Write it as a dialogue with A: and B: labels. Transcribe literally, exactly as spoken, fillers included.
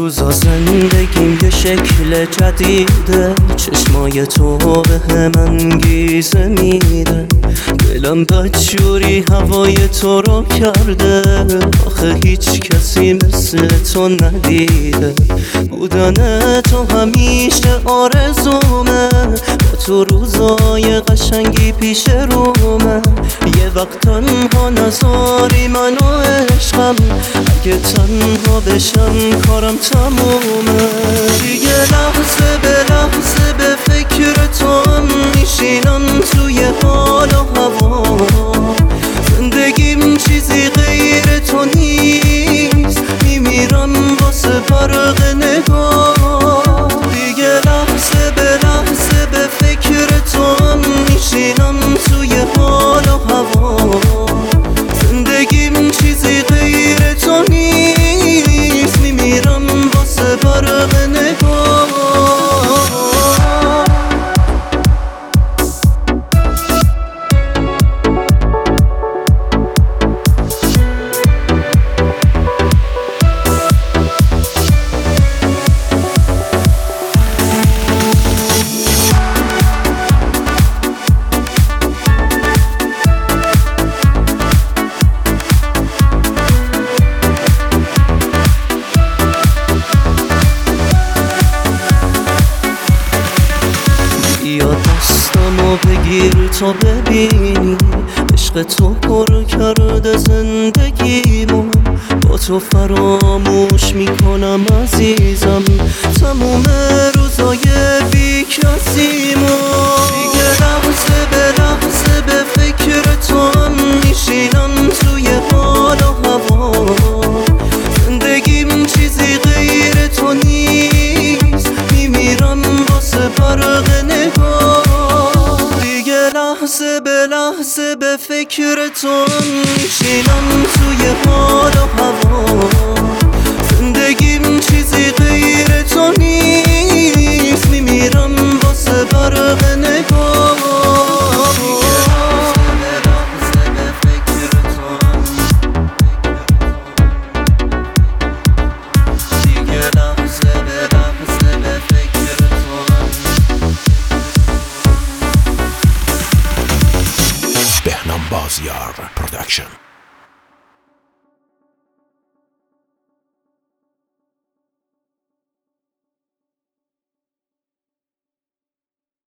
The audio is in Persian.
A: روزا زندگیم یه شکل جدیده، چشمای تو به هم انگیزه میده، دلم بدجوری هوای تو رو کرده، آخه هیچ کسی مثل تو ندیده، بودن تو همیشه آرزومه، با تو روزای قشنگی پیش رومه، یه وقت تنها نذاری منو عشقم، اگه تنها بشم کارم تمومه، دیگه لحظه به لحظه به فکر تو هم میشینم توی حال و هوا، زندگیم چیزی غیر تو نیست، میمیرم واسه فرق نگاه، دیگه لحظه به لحظه به فکر تو هم میشینم توی حال و هوا، زندگیم چیزی غیر تو نیست، میمیرم واسه فرق نگاه. یا دستمو بگیر تا ببینی، عشق تو پر کرده زندگیمو، با تو فراموش میکنم عزیزم تموم روزای بی کسیمو، دیگه لحظه به لحظه به